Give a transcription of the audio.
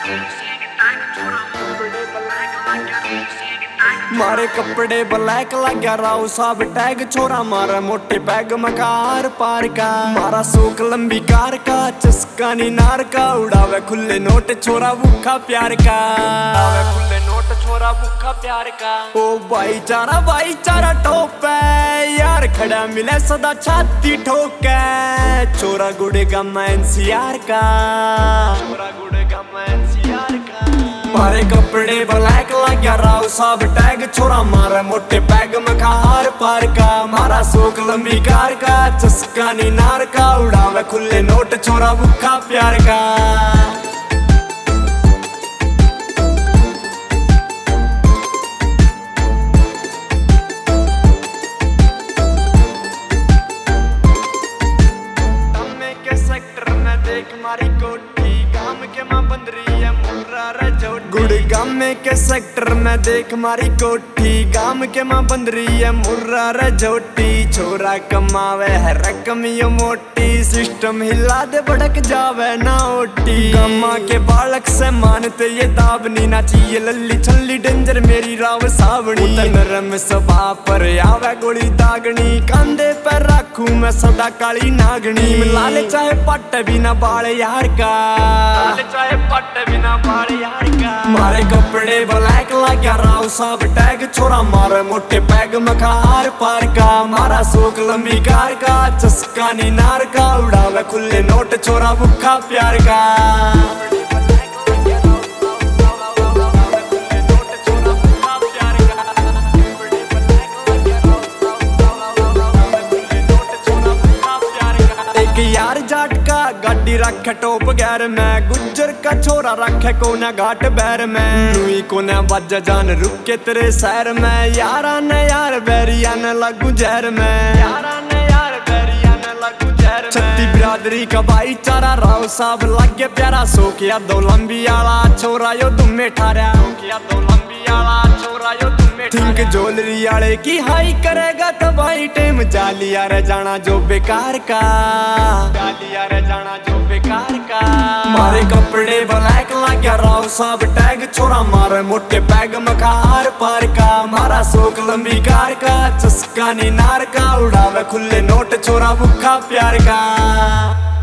मारे कपड़े ब्लैक लग्या राव साहब टैग छोरा मारा मोटे पैग मकार पार का मारा सोक लंबी कार का चस्का नी नार का उड़ावे खुले नोट छोरा भूखा प्यार का खुले नोट छोरा भूखा प्यार का ओ भाईचारा टोप है यार खड़ा मिले सदा छाती ठोके छोरा गुड़ेगा मैं एनसीआर का छोरा गुड़ेगा मैं एनसीआर का मारे कपड़े ब्लैक लग्या राव साहब टैग छोरा मारा मोटे पैग मकार पार का मारा सोक लंबी कार का चस्का नी नार का उड़ावे खुले नोट छोरा भूखा प्यार का सेक्टर में देख मारी कोठी गाम के मां बंदरी है मुर्रा रे जोटी गुड़गाम के सेक्टर में देख मारी कोठी गाम के मां बंदरी है मुर्रा रे जोटी छोरा कमावे है रकम यो मोटी सिस्टम हिला दे भड़क जावे ना ओटी गम्मा के बालक से मानते ये दाबनी ना चाहिए लल्ली छल्ली डेंजर मेरी राव सावनी नरम सभा पर आवे गोली दागनी कंधे पर रखूं मैं सदा काली नागनी लाल चाहे पट्ट बिना बाल यार का चाहे पट्ट बिना बाल यार का मारे कपड़े ब्लैक लग्या राव साहब टैग छोरा मारे मोटे पैग मकार पार का मारा सोक लंबी कार का चस्का नी नार का उड़ावे खुले नोट छोरा भूखा प्यार का यार जाट का गाड़ी रखे टॉप गैर में गुज्जर का छोरा रखे कोना घाट बैर में रुई कोने बज जान रुक के तेरे शहर में यारा ने यार बैरिया ने लगू जहर में यारा ने यार बैरिया ने लगू जहर में छत्ती बिरादरी का भाईचारा राव साहब लगे प्यारा सोकिया दो लंबी आला छोरा यो तुम्हें ठारा सोकिया दो लंबी आला छोरा यो थिंक ज्वेलरी आले की हाई करेगा तो भाई टेम जालिया रे जाना जो बेकार का जालिया रे जाना जो बेकार का मारे कपड़े ब्लैक लग्या राव साहब टैग छोरा मारे मोटे पैग मकार पार का मारा सोक लंबी कार का चस्का नी नार का उड़ावे खुले नोट छोरा भूखा प्यार का